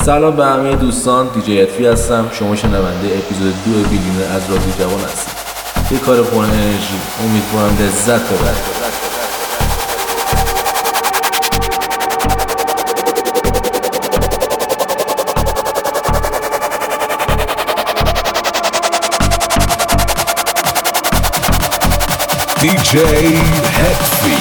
سلام به همه دوستان، دیجی اتفی هستم. شما شنونده اپیزود 2 بیلیون از رادیو جوان هستید. یه کار پر انرژی، امیدوارم لذت ببرید. DJ Hetfi.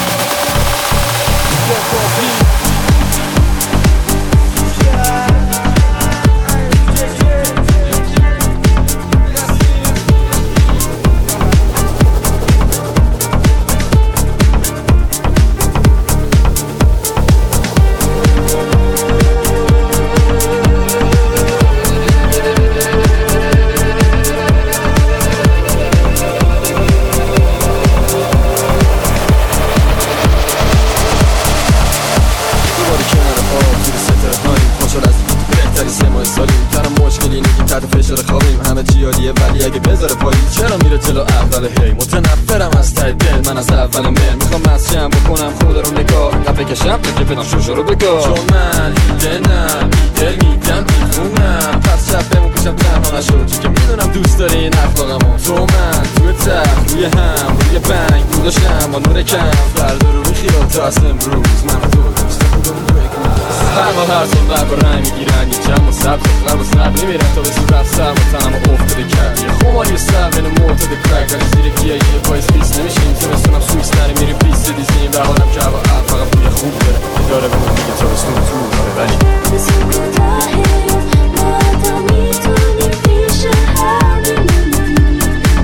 ولی اگه بذاره پایی چرا میره جلو اول هی متنفرم از ته دل من از اول مل میخوام مسجم بکنم خود رو نگاه اینقدر بکشم که بدم شوشو رو بگاه چون من دیدنم بیدل میدم دیفونم پس شب بمون پیشم تنها نشد چون که میدونم دوست داری این اخلاقمو تو من توی تخت روی هم روی بنگ بوداشم با نور کم فردا رو بخیرم تا از امروز من و تو دوست بودم هر سال بر رنگ میگیرن یه جمع و سبز اخلر و سب نمیرن تا به صورت سر و تنم و افتاده کرد یه خماری و سر بین معتاد کرک ولی زیر گیه یه پایز پیس نمیشیم زمستونم سویس نری میری پیس دیزیم به حالم که هوا فقط بوی خوب داره که داره به من میگه تا بستون تو داره ولی مثل کوتاهه ما تا میتونیم پیش هم بمونیم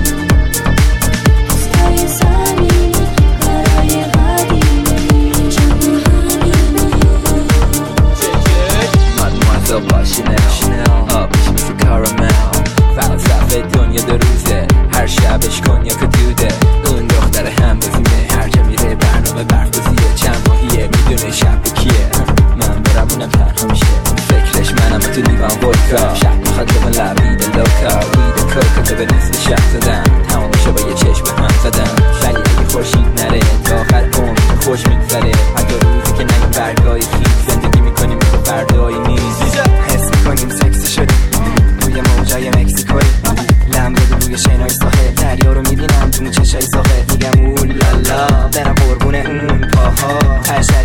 روزهای زمینی کارهای قدیمی چون با شنل پیشیم فو کارامل فلسفه دنیا دو روزه هر شبش کنیا که دوده اون دختر هم بزیمه هر جا میره برنامه برفازیه چند ماهیه میدونه شب کیه من برم اونم تنها میشه فکرش منم تو لیوان ودکا شب میخواد به من لبید لوکا وید کوکا به نصف شب زدم تمام میشه با یه چشم هم زدم ولی اگه خورشید نره تا آخر عمر خوش میگذره حتی روزی که نگیم برگای خیز زندگی میکنیم مثل فردای نیز حس میکنیم سکسی شدیم روی موجای مکسیکوی لمبه روی شینای ساحل دریا رو میبینم تو چشای ساحل میگم اولالا برم قربون اون پاها هر